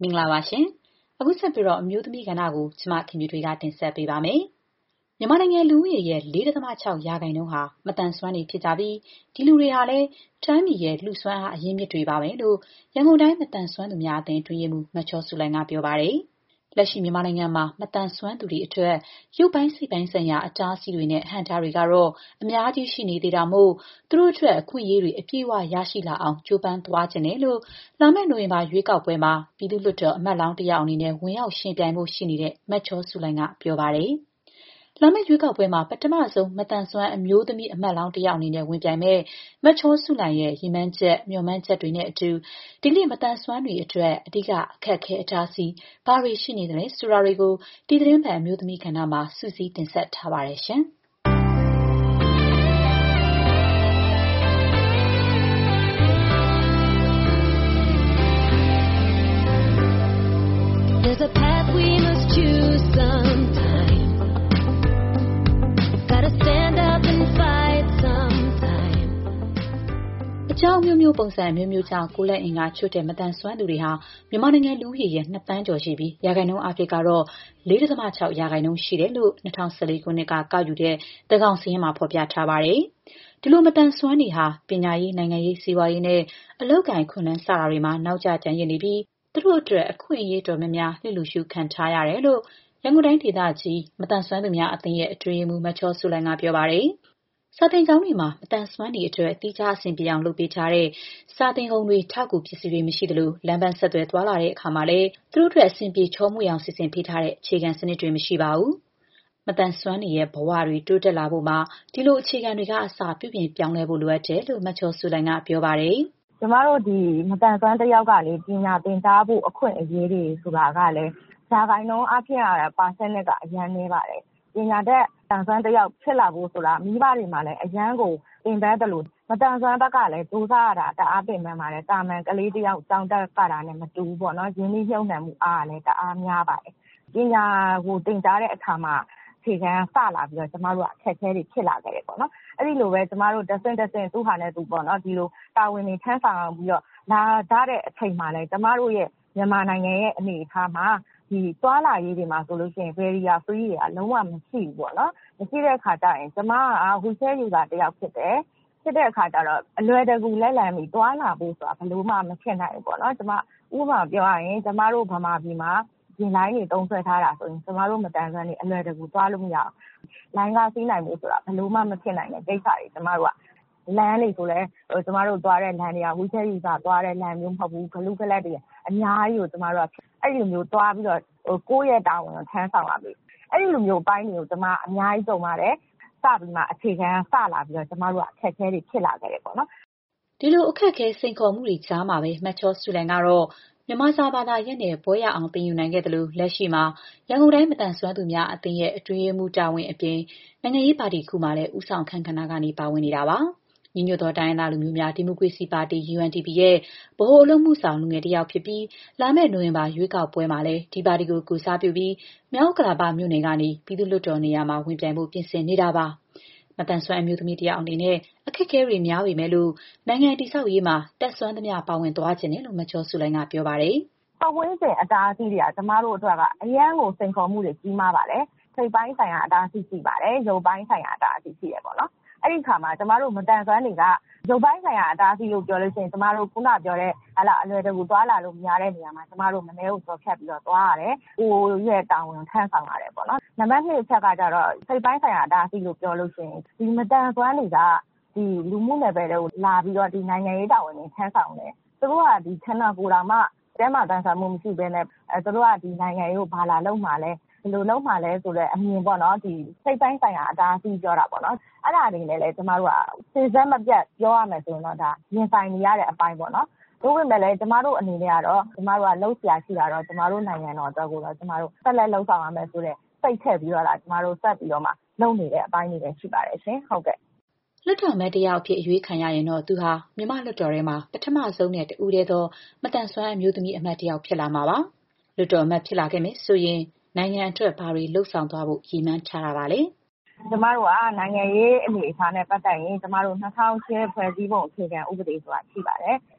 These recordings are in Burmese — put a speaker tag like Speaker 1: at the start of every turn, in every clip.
Speaker 1: မင်္ဂလာပါရှင်။အခုဆက်ပြီးတော့အမျိုးသမီးကဏ္ဍကိုကျမခင်ဗျူတွေကတင်ဆက်ပေးပါမယ်။မြန်မာနိုင်ငံလူဦးရေရဲ့ 4.6 ရာခိုင်နှုန်းဟာမသန်စွမ်းတွေဖြစ်ကြပြီးဒီလူတွေဟာလည်းတိုင်းပြည်ရဲ့လူစွမ်းအားအရင်းမြစ်တွေပါပဲလို့ရန်ကုန်တိုင်းမသန်စွမ်းသူများအသင်းတွင်ရေးမှူးမချောစုလိုင်ကပြောပါတယ်။လက်ရှိမြန်မာနိုင်ငံမှာမသန်စွမ်းသူတွေအတွက်ရုပ်ပိုင်းစိတ်ပိုင်းဆိုင်ရာအတားအဆီးတွေနဲ့အဟန့်အတားတွေကတော့အများကြီးရှိနေသေးတာမို့သူတို့အတွက်အခွင့်အရေးတွေအပြည့်အဝရရှိလာအောင်ကြိုးပမ်းသွားခြင်းတယ်လို့လာမယ့်နိုဝင်ဘာရွေးကောက်ပွဲမှာပြည်သူ့လွှတ်တော်အမတ်လောင်းတစ်ယောက်အနေနဲ့ဝင်ရောက်ယှဉ်ပြိုင်ဖို့ရှိနေတဲ့မချောစုလိုင်ကပြောပါတယ်။လာမယ့်ရွေးကောက်ပွဲမှာပထမဆုံးမသန်စွမ်းအမျိုးသမီးအမတ်လောင်းတစ်ယောက်အနေနဲ့ဝင်ပြိုင်မဲ့မချောစုလိုင်ရဲ့ရည်မှန်းချက်မျှော်မှန်းချက်တွေနဲ့အတူဒီနေ့မသန်စွမ်းတွေအတွက်အဓိကအခက်အခဲအတားအဆီးဘာတွေရှိနေသလဲဆိုတာတွေကိုဒီသတင်းပတ်အမျိုးသမီးကဏ္ဍမှာစုစည်းတင်ဆက်ထားပါတယ်ရှင်။
Speaker 2: There's a path we must choose sometime. Gotta stand up and fight sometime.
Speaker 1: အကြောင်းမျိုးမျိုးပုံစံမျိုးမျိုးကြောင့်ကိုယ်လက်အင်္ဂါချွတ်တဲ့မတန်ဆွမ်းသူတွေဟာမြန်မာနိုင်ငံလူဦးရေရဲ့2 သန်းကျော်ရှိပြီးရာခိုင်နှုန်းအဖြစ်ကတော့ 4.6 ရာခိုင်နှုန်းရှိတယ်လို့2014ခုနှစ်ကကောက်ယူတဲ့သန်းခေါင်စာရင်းမှာဖော်ပြထားပါတယ်။ဒီလိုမတန်ဆွမ်းတွေဟာပညာရေးနိုင်ငံရေးစီးပွားရေးနဲ့အလုပ်ကိုင်ခွင့်လန်းစတာတွေမှာနောက်ကျကျန်ရစ်နေပြီးသူတို့အတွက်အခွင့်အရေးတော်များများလျစ်လျူရှုခံထားရတယ်လို့ရန်ကုန်တိုင်းဒေသကြီးမတန်ဆွမ်းသူများအသင်းရဲ့အတွင်းရေးမှူးမချောစုလိုင်ကပြောပါတယ်။စာသင်ကျောင်းတွေမှာမတန်ဆွမ်းတွေအတွက်တိကျအဆင်ပြေအောင်လုပ်ပေးထားတဲ့စာသင်ခုံတွေထောက်ကူပစ္စည်းတွေမရှိသလိုလမ်းပန်းဆက်သွယ်သွားလာတဲ့အခါမှာလည်းသူတို့အတွက်အဆင်ပြေချောမွေ့အောင်စီစဉ်ပေးထားတဲ့အခြေခံစနစ်တွေမရှိပါဘူး။မတန်ဆွမ်းတွေရဲ့ဘဝတွေတိုးတက်လာဖို့မှာဒီလိုအခြေခံတွေကအစပြုပြင်ပြောင်းလဲဖို့လိုအပ်တယ်လို့မချောစုလိုင်ကပြောပါတယ်။
Speaker 3: ကျမတို့ဒီမတန်ဆွမ်းတစ်ယောက်ကလေပညာသင်ကြားဖို့အခွင့်အရေးတွေဆိုတာကလည်းရာခိုင်နှုန်းအဖြစ်ရတဲ့ percentage ကအရန်နည်းပါတယ်။ပညာတတ်တန်ဆွမ်းတစ်ယောက်ဖြစ်လာဖို့ဆိုတာမိဘတွေမှာလည်းအရန်ကိုသင်ပေးတယ်လို့မတန်ဆွမ်းဘက်ကလည်းစူးစမ်းရတာတအားပင်ပန်းပါတယ်။တာမန်ကလေးတစ်ယောက်ကြောင်းတက်ကြတာနဲ့မတူဘူးပေါ့နော်။ရင်းနှီးမြှုပ်နှံမှုအားကလည်းတအားများပါတယ်။ပညာကိုသင်ကြားတဲ့အခါမှာအခြေခံစလာပြီးတော့ကျမတို့ကအခက်အခဲတွေဖြစ်လာခဲ့တယ်ပေါ့နော်။အဲ့ဒီလိုပဲကျမတို့တဆင့်သူ့ဟာနဲ့သူပေါ့နော်ဒီလိုတာဝန်တွေထမ်းဆောင်ပြီးတော့လာကြတဲ့အချိန်မှာလည်းကျမတို့ရဲ့မြန်မာနိုင်ငံရဲ့အနေအထားမှာဒီသွားလာရေးတွေမှာဆိုလို့ရှိရင် barrier free တွေကလုံးဝမရှိဘူးပေါ့နော်။မရှိတဲ့အခါကျရင်ကျမက wheelchair user တစ်ယောက်ဖြစ်တယ်။ဖြစ်တဲ့အခါကျတော့အလွယ်တကူလက်လန်ပြီးသွားလာဖို့ဆိုတာဘယ်လိုမှမဖြစ်နိုင်ဘူးပေါ့နော်။ကျမဥပမာပြောရရင်ကျမတို့ဗမာပြည်မှာဒီလိုင်းတွေသုံးဆွဲထားတာဆိုရင်ကျမတို့မတန်ဆွမ်းနေအလွယ်တကူသွားလို့မရအောင်လိုင်းကားစီးနိုင်ဖို့ဆိုတာဘယ်လိုမှမဖြစ်နိုင်တဲ့ကိစ္စတွေကျမတို့ကလမ်းတွေဆိုလဲကျမတို့သွားတဲ့လမ်းတွေက wheelchair user သွားတဲ့လမ်းမျိုးမဟုတ်ဘူးဂလူးကလပ်တွေအများကြီးကိုကျမတို့ကအဲ့ဒီလိုမျိုးသွားပြီးတော့ကိုယ့်ရဲ့တာဝန်ကိုထမ်းဆောင်ရပြီအဲ့ဒီလိုမျိုးအပိုင်းတွေကိုကျမအများကြီးကြုံပါတယ်စပြီးမှအခြေခံစလာပြီးတော့ကျမတို့ကအခက်အခဲတွေဖြစ်လာခဲ့တယ်ပေါ့နော်
Speaker 1: ဒီလိုအခက်အခဲစိန်ခေါ်မှုတွေကြားမှာပဲမချောစုလိုင်ကတော့မြန်မာစာဘာသာရပ်နဲ့ဘွဲရအောင်သင်ယူနိုင်ခဲ့တယ်လို့လက်ရှိမှာရန်ကုန်တိုင်းမတန်ဆွမ်းသူများအသင်းရဲ့အတွင်းရေးမှူးတာဝန်အပြင်နိုင်ငံရေးပါတီခုမှလည်းဦးဆောင်ခန့်ခဏကနေပါဝင်နေတာပါညီညွတ်သောတိုင်းရင်းသားလူမျိုးများဒီမိုကရေစီပါတီ UNDP ရဲ့ဗဟိုအလုပ်မှုဆောင်လူငယ်တစ်ယောက်ဖြစ်ပြီးလာမယ့်နိုဝင်ဘာရွေးကောက်ပွဲမှာလည်းဒီပါတီကိုကိုစားပြုပြီးမြောက်ကလာပမြို့နယ်ကနေပြည်သူ့လွှတ်တော်နေရာမှာဝင်ပြိုင်ဖို့ပြင်ဆင်နေတာပါမတန်ဆွမ်းအမျိုးသမီးတစ်ယောက်အနေနဲ့အခက်အခဲတွေများပေမဲ့လို့နိုင်ငံတည်ဆောက်ရေးမှာတက်ဆွမ်းသမျှပါဝင်သွားခြင်းတယ်လို့မချောစုလိုင်ကပြောပါတယ်
Speaker 3: ။ပတ်ဝန်းကျင်အတားအဆီးတွေကကျမတို့အတွက်ကအရန်ကိုစိန်ခေါ်မှုတွေကြီးမားပါတယ်။စိတ်ပိုင်းဆိုင်ရာအတားအဆီးရှိပါတယ်။ရုပ်ပိုင်းဆိုင်ရာအတားအဆီးရှိရပေါ့နော်။အဲ့ဒီခါမှာကျမတို့မတန်ဆွမ်းတွေကရုပ်ပိုင်းဆိုင်ရာအတားအဆီးလို့ပြောလို့ရှိရင်ကျမတို့ခုနပြောတဲ့အလွယ်တကူသွားလာလို့မရတဲ့နေရာမှာကျမတို့မနှဲကိုစော်ဖြတ်ပြီးတော့သွားရတယ်။ကိုယ့်ရဲ့တာဝန်ထမ်းဆောင်ရတယ်ပေါ့နော်။နံပါတ်2အချက်ကကြတော့စိတ်ပိုင်းဆိုင်ရာအတားအဆီးလို့ပြောလို့ရှိရင်ဒီမတန်ဆွမ်းတွေကဒီလူမှုနယ်ပယ်တွေကိုလာပြီးတော့ဒီနိုင်ငံရေးတာဝန်တွေထမ်းဆောင်တယ်။သူတို့ကဒီခန္ဓာကိုယ်တော်မှတဲမှာတန်ဆာမှုမရှိဘဲနဲ့သူတို့ကဒီနိုင်ငံရေးကိုဘာလာလုပ်မှာလဲဘယ်လိုလုပ်မှာလဲဆိုတော့အမြင်ပေါ့နော်ဒီစိတ်ပိုင်းဆိုင်ရာအတားအဆီးပြောတာပေါ့နော်အဲ့ဒါတွေနဲ့လည်းကျမတို့ကစဉ်ဆက်မပြတ်ပြောရမယ်ဆိုရင်တော့ဒါရင်ဆိုင်နေရတဲ့အပိုင်းပေါ့နော်တို့ဝင်မဲ့လည်းကျမတို့အနေနဲ့ကတော့ကျမတို့ကလှုပ်ရှားရှိတာတော့ကျမတို့နိုင်ငံတော်အတွက်ကိုတော့ကျမတို့ဆက်လက်လှုပ်ဆောင်ရမယ်ဆိုတဲ့စိတ်ထက်ပြီးတော့ကျမတို့ဆက်ပြီးတော့မှလုပ်နေတဲ့အပိုင်းတွေလည်းရှိပါတယ်ရှင်ဟုတ်ကဲ့
Speaker 1: လွှတ်တော်အမတ်တစ်ယောက်အဖြစ်အရွေးခံရရင်တော့သူဟာမြန်မာလွှတ်တော်ထဲမှာပထမဆုံးနဲ့တဦးတည်းသောမသန်စွမ်းအမျိုးသမီးအမတ်တစ်ယောက်ဖြစ်လာမှာပါ။လွှတ်တော်အမတ်ဖြစ်လာခဲ့မယ်ဆိုရင်နိုင်ငံအတွက်ဘာတွေလှုပ်ဆောင်သွားဖို့ရည်မှန်းထားတာပါလဲ
Speaker 3: ။ကျမတို့ကနိုင်ငံရေးအနေအထားနဲ့ပတ်သက်ရင်ကျမတို့2008ဖွဲ့စည်းပုံအခြေခံဥပဒေဆိုတာရှိပါတယ်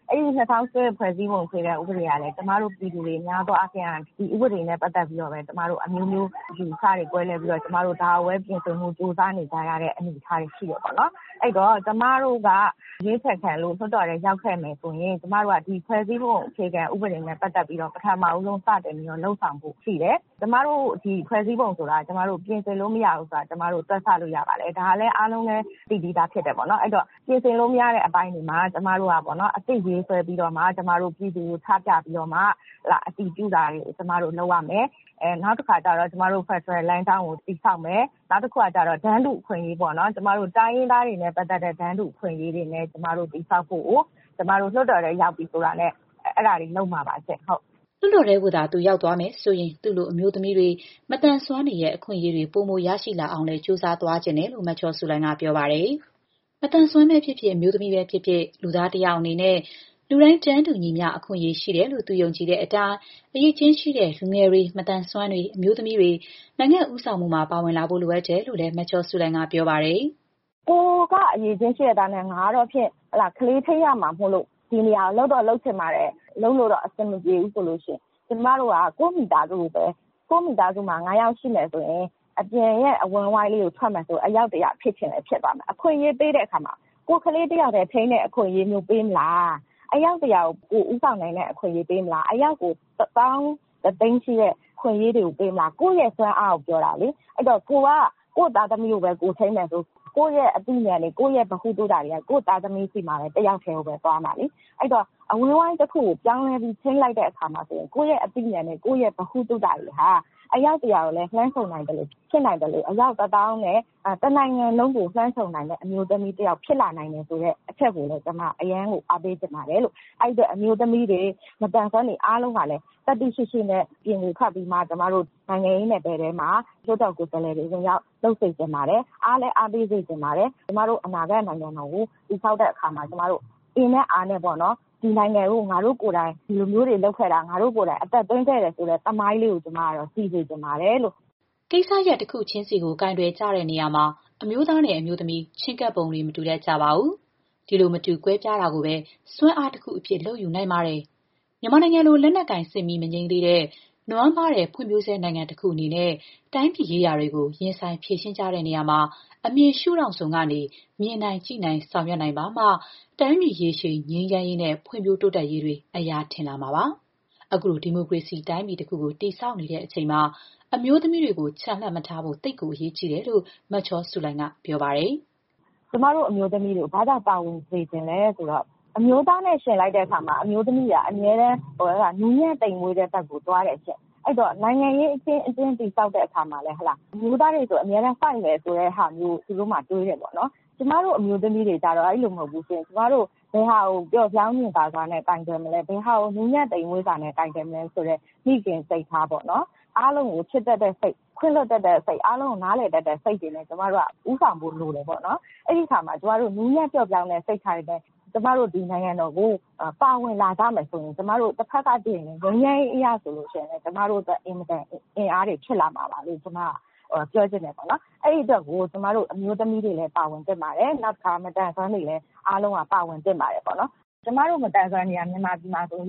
Speaker 3: အဲ့ဒီ2010ဖွဲ့စည်းပုံအခြေခံဥပဒေကလည်းကျမတို့ပြည်သူတွေများသောအားဖြင့်ဒီဥပဒေနဲ့ပတ်သက်ပြီးတော့ပဲကျမတို့အမျိုးမျိုးယူဆတွေကွဲလဲပြီးတော့ကျမတို့ဒါဝဲပြင်ဆင်မှုစူးစမ်းနေကြရတဲ့အနေအထားတွေရှိရပေါ့နော်အဲ့တော့ကျမတို့ကရွေးချယ်ခံလို့လွှတ်တော်ထဲရောက်ခဲ့မယ်ဆိုရင်ကျမတို့ကဒီဖွဲ့စည်းပုံအခြေခံဥပဒေနဲ့ပတ်သက်ပြီးတော့ပထမဦးဆုံးစတင်ပြီးတော့လှုပ်ဆောင်ဖို့ရှိတယ်ကျမတို့ဒီဖွဲ့စည်းပုံဆိုတာကျမတို့ပြင်ဆင်လို့မရဘူးဆိုတာကျမတို့တွက်ဆလို့ရပါတယ်ဒါကလည်းအားလုံးလည်းသိပြီးသားဖြစ်တယ်ပေါ့နော်အဲ့တော့ပြင်ဆင်လို့မရတဲ့အပိုင်းတွေမှာကျမတို့ကပေါ့နော်အသိရေးဆွဲပြီးတော့မှကျမတို့ပြည်သူကိုချပြပြီးတော့မှအတည်ပြုတာတွေကိုကျမတို့လုပ်ရမယ်နောက်တစ်ခါကျတော့ကျမတို့ Federal လမ်းကြောင်းကိုတည်ဆောက်မယ်နောက်တစ်ခုကကျတော့ဒန်းတူအခွင့်အရေးပေါ့နော်ကျမတို့တိုင်းရင်းသားတွေနဲ့ပတ်သက်တဲ့ဒန်းတူအခွင့်အရေးတွေနဲ့ကျမတို့တည်ဆောက်ဖို့ကျမတို့လွှတ်တော်ထဲရောက်ပြီးဆိုတာနဲ့အဲ့ဒါတွေလုပ်မှာပါချက်ဟုတ်
Speaker 1: လွှတ်တော်ထဲကသာသူရောက်သွားမယ်ဆိုရင်သူ့လိုအမျိုးသမီးတွေမတန်ဆွမ်းနေရဲ့အခွင့်အရေးတွေပုံမရရှိလာအောင်လဲစူးစမ်းသွားခြင်းတယ်လို့မချော်ဆူလိုင်ကပြောပါတယ်မတန်ဆွမ်းပဲဖြစ်ဖြစ်အမျိုးသမီးပဲဖြစ်ဖြစ်လူသားတစ်ယောက်အနေနဲ့လူတိုင်းတန်းတူညီမျှအခွင့်အရေးရှိတယ်လို့သူယုံကြည်တဲ့အတိုင်းအရေးချင်းရှိတဲ့လူငယ်တွေမတန်ဆွမ်းတွေအမျိုးသမီးတွေနိုင်ငံဥဆောင်မှုမှာပါဝင်လာဖို့လိုအပ်တယ်လို့လည်းမချော်ဆူလိုင်ကပြောပါတယ်
Speaker 3: ကိုကအရေးချင်းရှိတဲ့အတိုင်းနဲ့ငါတော့ဖြင့်ကလေးထိရမှာမို့လို့ဒီနေရာကိုလှုပ်ချင်ပါတယ်လှုပ်လို့တော့အဆင်မပြေဘူးဆိုလို့ရှိရင်ကျမတို့ကကိုမိသားစုပဲကိုမိသားစုမှာ9ယောက်ရှိမယ်ဆိုရင်အပြင်ရဲ့အဝင်ဝိုင်းလေးကိုထွက်မယ်ဆိုအယောက်တရာဖြစ်ချင်လည်းဖြစ်ပါမယ်အခွင့်အရေးပေးတဲ့အခါမှာကိုကလေးတယောက်တည်းထိန်းတဲ့အခွင့်အရေးမျိုးပေးမလားအယောက်တရာကိုဥဆောင်နိုင်တဲ့အခွင့်အရေးပေးမလားအယောက်ကို1000သိန်းရှိတဲ့ခွင့်အရေးတွေကိုပေးမလားကိုယ့်ရဲ့စွမ်းအားကိုပြောတာလေအဲ့တော့ကိုသားသမီးကိုပဲကိုထိန်းမယ်ဆိုကိုယ့်ရဲ့အသိဉာဏ်တွေကိုယ့်ရဲ့ဗဟုသုတတွေကကိုယ့်သားသမီးစီမှာပဲတယောက်တည်းကိုပဲသွားမှာလေအဲ့တော့အဝင်းဝိုင်းတစ်ခုကိုပြောင်းလဲပြီးချင်းလိုက်တဲ့အခါမှာဆိုရင်ကိုယ့်ရဲ့အသိဉာဏ်နဲ့ကိုယ့်ရဲ့ဗဟုသုတတွေဟာအယောက်တရာကိုလည်းလှမ်းဆုံနိုင်တယ်လို့ဖြစ်နိုင်တယ်လို့အယောက်1000နဲ့တနိုင်ငံလုံးကိုလှမ်းဆုံနိုင်တဲ့အမျိုးသမီးတယောက်ဖြစ်လာနိုင်တယ်ဆိုတော့အချက်ကိုလည်းကျွန်မအရန်ကိုအားပေးချင်ပါတယ်လို့အဲ့ဒီအမျိုးသမီးတွေမတန်ဆွမ်းနေအားလုံးကလည်းတတိရှိရှိနဲ့ပြင်ကိုခတ်ပြီးမှကျွန်တော်တို့နိုင်ငံရေးနယ်ပယ်ထဲမှာလွှတ်တော်ကိုယ်စားလှယ်တွေဝင်ရောက်လှုပ်စေချင်ပါတယ်အားလည်းအားပေးစေချင်ပါတယ်ကျွန်တော်တို့အနာဂတ်နိုင်ငံတော်ကိုတည်ဆောက်တဲ့အခါမှာကျွန်တော်တို့အင်းနဲ့အားနဲ့ပေါ့နော်ဒီနိုင်ငံကိုငါတို့ကိုယ်တိုင်ဒီလိုမျိုးတွေလုပ်ခဲ့တာငါတို့ကိုယ်တိုင်အသက်သွင်းခဲ့တယ်ဆိုတဲ့သမိုင်းလေးကိုကျွန်မကတော့သိစေချင်ပါတယ်လို့
Speaker 1: ကိစ္စရပ်တစ်ခုချင်းစီကိုကင်တွယ်ကြတဲ့နေရာမှာအမျိုးသားနဲ့အမျိုးသမီးချင်းကပ်ပုံတွေမတူတတ်ကြပါဘူးဒီလိုမတူကွဲပြားတာကိုပဲစွမ်းအားတစ်ခုအဖြစ်လုပ်ယူနိုင်ပါတယ်မြန်မာနိုင်ငံလိုလက်နက်ကင်စစ်မီမငြိမ်းသေးတဲ့နွမ်းပါတဲ့ဖွံ့ဖြိုးဆဲနိုင်ငံတစ်ခုအနေနဲ့တိုင်းပြည်ရေးရာတွေကိုရင်ဆိုင်ဖြေရှင်းကြတဲ့နေရာမှာအမြင်ရှုထောင့်စုံကနေမြင်နိုင်ကြည့်နိုင်ဆောင်ရွက်နိုင်ပါမှတိုင်းပြည်ရေးရှည်ငြိမ်းချမ်းရေးနဲ့ဖွံ့ဖြိုးတိုးတက်ရေးတွေအရာထင်လာမှာပါအခုလိုဒီမိုကရေစီတိုင်းပြည်တစ်ခုကိုတည်ဆောက်နေတဲ့အချိန်မှာအမျိုးသမီးတွေကိုချန်လှပ်မထားဖို့တိတ်ကိုအရေးကြီးတယ်လို့မချောဆူလိုင်ကပြောပါတယ်
Speaker 3: ကျမတို့အမျိုးသမီးတွေကိုဘာကြောင့်ပါဝင်စေချင်လဲဆိုတော့အမျိုးသားနဲ့ရှင်လိုက်တဲ့အခါမှာအမျိုးသမီးကအများနဲ့နူးညံ့တိမ်မွေးတဲ့ဘက်ကိုသွားတဲ့အချက်အဲ့တော့နိုင်ငံရေးအချင်းတည်ဆောက်တဲ့အခါမှာလဲဟလာအမျိုးသားတွေဆိုအများနဲ့ဖိုက်မယ်ဆိုတဲ့ဟာမျိုးသူတို့မှတွေးတယ်ပေါ့နော်ကျမတို့အမျိုးသမီးတွေကြတော့အဲ့လိုမဟုတ်ဘူးရှင်ကျမတို့ဘယ်ဟာကိုပျော့ပြောင်းမြင်သာစွာနဲ့တိုင်တယ်မလဲဘယ်ဟာကိုနူးညံ့တိမ်မွေးစွာနဲ့တိုင်တယ်မလဲဆိုတော့မိခင်စိတ်ထားပေါ့နော်အားလုံးကိုချစ်တတ်တဲ့စိတ်ခွင့်လွှတ်တတ်တဲ့စိတ်အားလုံးကိုနားလည်တတ်တဲ့စိတ်တွေနဲ့ကျမတို့ကဥဆောင်ဖို့လိုတယ်ပေါ့နော်အဲ့ဒီခါမှာကျမတို့နူးညံ့ပျော့ပြောင်းတဲ့စိတ်ထားတွေနဲ့ကျမတို့ဒီနိုင်ငံတော်ကိုပါဝင်လာကြမယ်ဆိုရင်ကျမတို့တစ်ဖက်ကတည်းကငြိမ်းချမ်းရေးအရာဆိုလို့ရှိရင်ကျမတို့အင်မတန်အင်အားတွေဖြစ်လာမှာပါလို့ကျမပြောချင်တယ်ပေါ့နော်အဲ့ဒီအတွက်ကိုကျမတို့အမျိုးသမီးတွေလည်းပါဝင်တင်ပါတယ်နောက်တစ်ခါမတန်ဆွမ်းတွေလည်းအားလုံးကပါဝင်တင်ပါတယ်ပေါ့နော်ကျမတို့မတန်ဆွမ်းနေရမြန်မာပြည်မှာဆို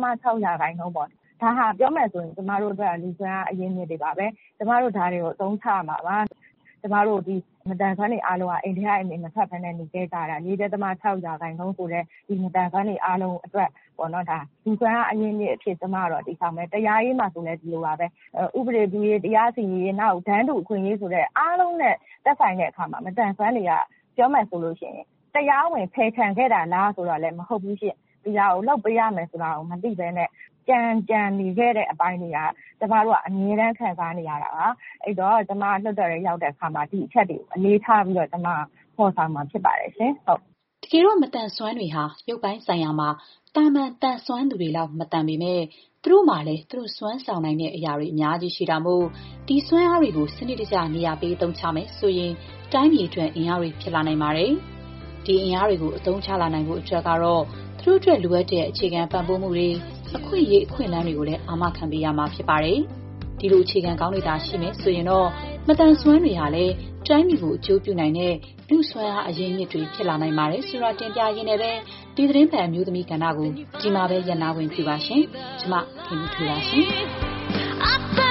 Speaker 3: 4.6%ပေါ့ဒါဟာပြောမယ်ဆိုရင်ကျမတို့ကလူစွမ်းအရင်းမြစ်တွေပါပဲကျမတို့ဓာတ်တွေကိုအသုံးချမှာပါကျမတို့ဒီမတန်ဆွမ်းတွေအားလုံးကအိန္ဒိယအနေနဲ့ဖတ်ဖက်နဲ့နေခဲ့ကြတာ4.6%ဆိုတဲ့ဒီမတန်ဆွမ်းတွေအားလုံးအတွက်ပေါ့နော်ဒါလူစွမ်းအရင်းမြစ်အဖြစ်ကျမတို့ဒီဆောင်မဲ့တရားရေးမှာဆိုလဲဒီလိုပါပဲဥပဒေပြုရေးတရားစီရင်ရေးနောက်ဒန်းတူအခွင့်အရေးဆိုတဲ့အားလုံးနဲ့သက်ဆိုင်တဲ့အခါမှာမတန်ဆွမ်းတွေကပြောမယ်ဆိုလို့ရှိရင်တရားဝင်ဖယ်ခံခဲ့တာလားဆိုတော့လည်းမဟုတ်ဘူးရှင့်တရားကိုလောက်ပေးရမယ်ဆိုတာကိုမသိဘဲနဲ့ကြံနေခဲ့တဲ့အပိုင်းတွေကကျမတို့ကအမြဲတမ်းခံစားနေရတာပါအဲ့တော့ကျမလွတ်တော်ရရောက်တဲ့အခါမှာဒီအချက်တွေကိုအလေးထားပြီးတော့ကျမဖော်ဆောင်မှာဖြစ်ပါတယ်ရှင်ဟုတ်
Speaker 1: တကယ်တော့မတန်ဆွမ်းတွေဟာရုပ်ပိုင်းဆိုင်ရာမှာတာမန်တန်ဆွမ်းသူတွေလောက်မတန်ပေမဲ့သူတို့မှလည်းသူတို့စွမ်းဆောင်နိုင်တဲ့အရာတွေအများကြီးရှိတာမို့ဒီစွမ်းအားတွေကိုစနစ်တကျနေရာပေးသုံးချမယ်ဆိုရင်တိုင်းပြည်အတွက်အင်အားတွေဖြစ်လာနိုင်ပါတယ်ဒီအင်အားတွေကိုအသုံးချလာနိုင်ဖို့အတွက်ကတော့သူတို့အတွက်လိုအပ်တဲ့အခြေခံပံ့ပိုးမှုတွေအခွင့်အရေးအခွင့်အလမ်းတွေကိုလည်းအာမခံပေးရမှာဖြစ်ပါတယ်ဒီလိုအခြေခံကောင်းတွေသာရှိမယ်ဆိုရင်တော့မတန်ဆွမ်းတွေဟာလည်းတိုင်းပြည်ကိုအကျိုးပြုနိုင်တဲ့လူ့စွမ်းအားအရင်းအမြစ်တွေဖြစ်လာနိုင်ပါတယ်ဆိုတာတင်ပြရင်းနဲ့ပဲဒီသတင်းပတ်အမျိုးသမီးကဏ္ဍကိုဒီမှာပဲရပ်နားဝင်ပြပါရှင်။ကျမခင်ဗျားပါရှင်။